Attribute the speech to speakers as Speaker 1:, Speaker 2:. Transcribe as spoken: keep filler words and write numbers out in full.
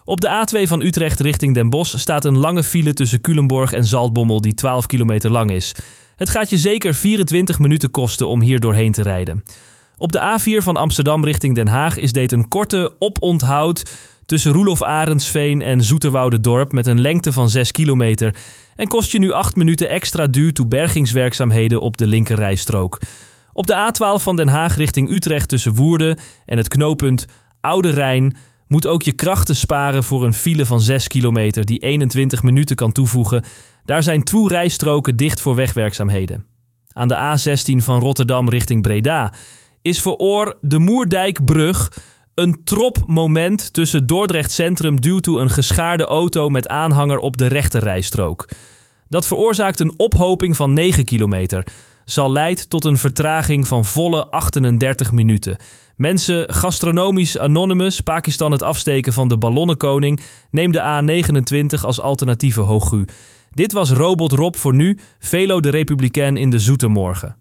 Speaker 1: Op de A twee van Utrecht richting Den Bosch staat een lange file tussen Culemborg en Zaltbommel die twaalf kilometer lang is. Het gaat je zeker vierentwintig minuten kosten om hier doorheen te rijden. Op de A vier van Amsterdam richting Den Haag is dit een korte oponthoud tussen Roelof Arendsveen en Zoeterwouderdorp met een lengte van zes kilometer en kost je nu acht minuten extra duur toe bergingswerkzaamheden op de linkerrijstrook. Op de A twaalf van Den Haag richting Utrecht tussen Woerden en het knooppunt Oude Rijn moet ook je krachten sparen voor een file van zes kilometer die eenentwintig minuten kan toevoegen. Daar zijn twee rijstroken dicht voor wegwerkzaamheden. Aan de A zestien van Rotterdam richting Breda is voor Oor de Moerdijkbrug een tropmoment tussen Dordrecht Centrum due toe een geschaarde auto met aanhanger op de rechterrijstrook. Dat veroorzaakt een ophoping van negen kilometer. Zal leidt tot een vertraging van volle achtendertig minuten. Mensen Gastronomisch Anonymous, Pakistan het afsteken van de Ballonnenkoning, neem de A negenentwintig als alternatieve Hoogu. Dit was Robot Rob voor nu, Velo de Republikein in de zoete morgen.